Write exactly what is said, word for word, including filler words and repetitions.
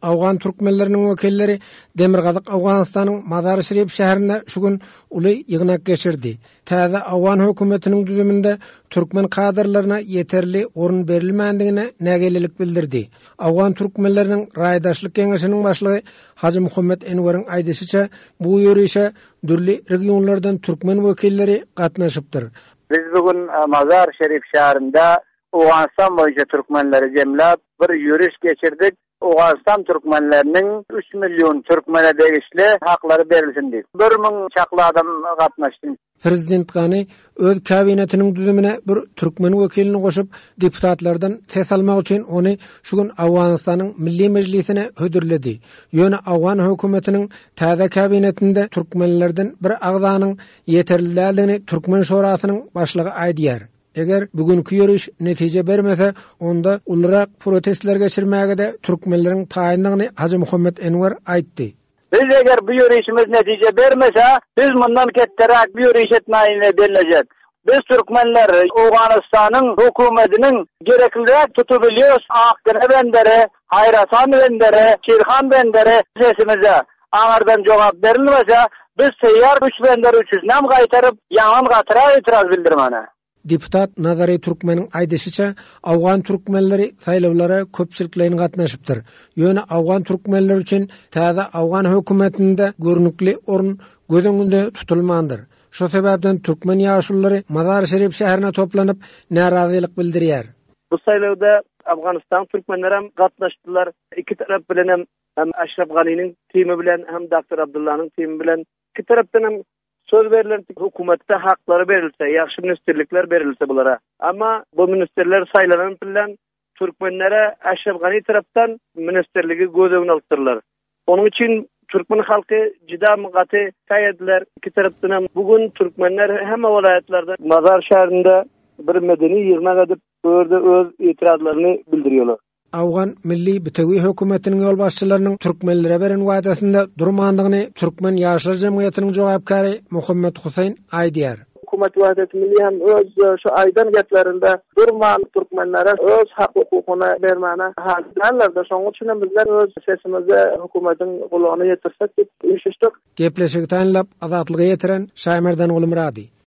Afgan türkmenlerinin vekilleri Demirgazyk Awganystanyň Mazar-Şerif şäherinde şu gün uly ýygnak geçirdi. Täze Afgan hökümetiniň düzüminde türkmen kadrlaryna yeterli orun berilmändigine nägelelik bildirdi. Afgan türkmenleriniň Raýdaşlyk Keňeşiniň başlygy Haji Muhammed Enwer'iň aýdysyça bu ýörüşe dürli regionlardan türkmen vekilleri gatnaşypdyr. Biz bugün Mazar-Şerif şäherinde Awganistan boýunça türkmenleri jemläp bir ýörüş geçirdik. Awganistan türkmenlerinin üç milyon türkmene degişli haklary berilsin diýip. bir ming çakly adam gatnaşdy. Prezident Gany öz kabinetiniň düzümine bir türkmen wekilini goşup deputatlardan ses almak üçin ony şu gün Awganystanyň Milli Mejlisine hödürledi. Ýöne Awgan hökümetiniň täze kabinetinde türkmenlerden bir agzanyň yeterliligini Türkmen Şorasynyň başlygy aýdýar. Eger bugünkü ýörüş netije bermese, onda ulrak protestler geçirmäge de türkmenleriň taýyndygyny Haji Muhammed Enwer aýtdy. Biz eger bu ýörüşimiz netije bermese, biz mundan ketterek bir ýörüş etmäýine berilejek. Biz türkmenler Awganystanyň hökümetiniň gereklilik tutup bilýäs, Akgene bendere, Haýratan bendere, Şirhan bendere sesimize aňardan jogap berilmese, biz teýýar üç bender üçüňem gaýtaryp ýaňan gatyra etiraz bildirmäne. Deputat Nazary Türkmeniň aýdysyça, Awgan türkmenleri saýlawlara köpçüliklerini gatnaşypdyr. Ýöne Awgan türkmenleri üçin täze Awgan hökümetinde görnükli orun göz öňünde tutulmandyr. Şo sebäpden türkmen ýaşullary Mazar-Şerif şäherine toplanyp narazylyk bildirýär. Bu saýlawda Awganistan türkmenleri hem gatnaşdylar. Iki tarap bilen hem Aşraf Ganynyň timi bilen hem Doktor Abdullah'nyň timi bilen iki tarapdan hem söz verilen hükümette hakları berilse, yaxşı ministerlikler berilse bulara. Ama bu ministerler saylanan bilen Türkmenlere Aşraf Gany taraftan ministerligi göz öňüne alypdyrlar. Onun için Türkmen halkı jida mıgaty taýýadiler. İki tarapdan bugün Türkmenler hemme welaýatlarda Mazar şäherinde bir medeni ýygnak edip örde öz itirazlaryny bildiriyorlar. Awgan milli Bitewi hökümetiniň ýol başçylarynyň türkmenlere beren wagtysynda durmandygyny Türkmen ýaşlar jemgyýetiniň jogapkary Muhammed Husayn aýdýar. Hökümet wagty milli hem öz şu aýdan geplerinde durman türkmenlere öz hak hukukyny bermäne hazırlar da şoň üçin bizler öz sesimizi hökümetiň gulagyna ýetirsek diýip üşüşdik. Gepleşik taýlap azatlygy ýetiren Şaýmerdan Ulumrady.